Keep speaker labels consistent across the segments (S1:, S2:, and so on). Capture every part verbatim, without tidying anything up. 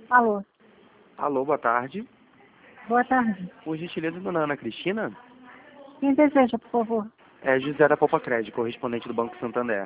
S1: Alô,
S2: Alô, boa tarde.
S1: boa tarde.
S2: Por gentileza, dona Ana Cristina?
S1: Quem deseja, por favor?
S2: É José da Poupa Crédito, correspondente do Banco Santander.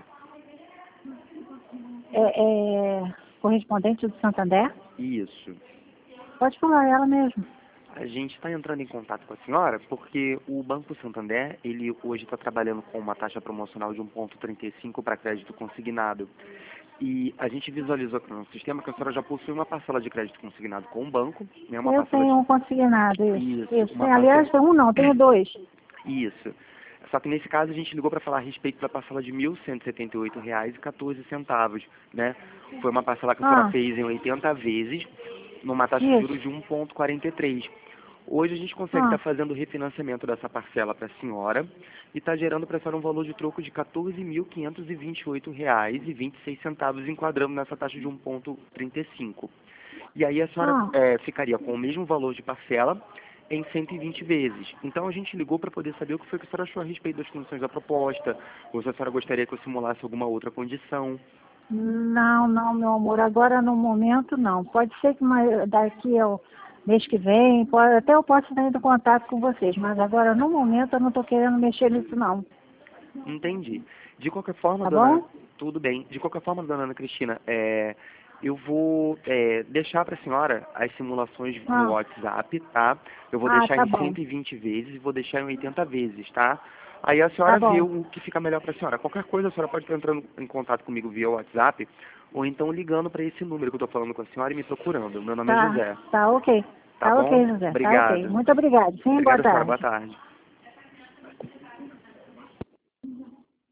S1: É, é correspondente do Santander?
S2: Isso.
S1: Pode falar, ela mesmo.
S2: A gente está entrando em contato com a senhora porque o Banco Santander, ele hoje está trabalhando com uma taxa promocional de um vírgula trinta e cinco para crédito consignado. E a gente visualizou aqui no sistema que a senhora já possui uma parcela de crédito consignado com o banco, né? Uma
S1: Eu
S2: parcela
S1: tenho
S2: de...
S1: um consignado, isso.
S2: Isso,
S1: Isso.
S2: uma
S1: Tem, aliás,
S2: parcela...
S1: tem um não, tenho dois.
S2: Isso. Só que nesse caso a gente ligou para falar a respeito da parcela de mil cento e setenta e oito reais e quatorze centavos, né? Foi uma parcela que a senhora
S1: Ah,
S2: fez em oitenta vezes, numa taxa de juros
S1: isso.
S2: de um vírgula quarenta e três. Hoje a gente consegue estar
S1: Ah,
S2: fazendo o refinanciamento dessa parcela para a senhora e está gerando para a senhora um valor de troco de quatorze mil quinhentos e vinte e oito reais e vinte e seis centavos, enquadrando nessa taxa de um vírgula trinta e cinco. E aí a senhora
S1: ah.
S2: é, ficaria com o mesmo valor de parcela em cento e vinte vezes. Então a gente ligou para poder saber o que foi que a senhora achou a respeito das condições da proposta, ou se a senhora gostaria que eu simulasse alguma outra condição.
S1: Não, não, meu amor. Agora, no momento, não. Pode ser que mais, daqui ao mês que vem, pode, até eu posso estar indo em contato com vocês, mas agora, no momento, eu não estou querendo mexer nisso, não.
S2: Entendi. De qualquer forma,
S1: Tá
S2: dona,
S1: bom?
S2: tudo bem. De qualquer forma, dona Ana Cristina, é, eu vou é, deixar para a senhora as simulações no
S1: Ah,
S2: WhatsApp, tá? Eu vou
S1: ah,
S2: deixar
S1: tá
S2: em
S1: bom.
S2: cento e vinte vezes e vou deixar em oitenta vezes, tá? Aí a
S1: Tá
S2: senhora vê
S1: bom.
S2: o que fica melhor para a senhora. Qualquer coisa, a senhora pode estar entrando em contato comigo via WhatsApp ou então ligando para esse número que eu estou falando com a senhora e me procurando. Meu nome é
S1: Tá,
S2: José.
S1: tá ok.
S2: Tá
S1: Tá ok,
S2: bom?
S1: José. Tá ok.
S2: Obrigado.
S1: Muito obrigado. Sim, boa
S2: Obrigado, senhora. Boa
S1: tarde.
S2: tarde.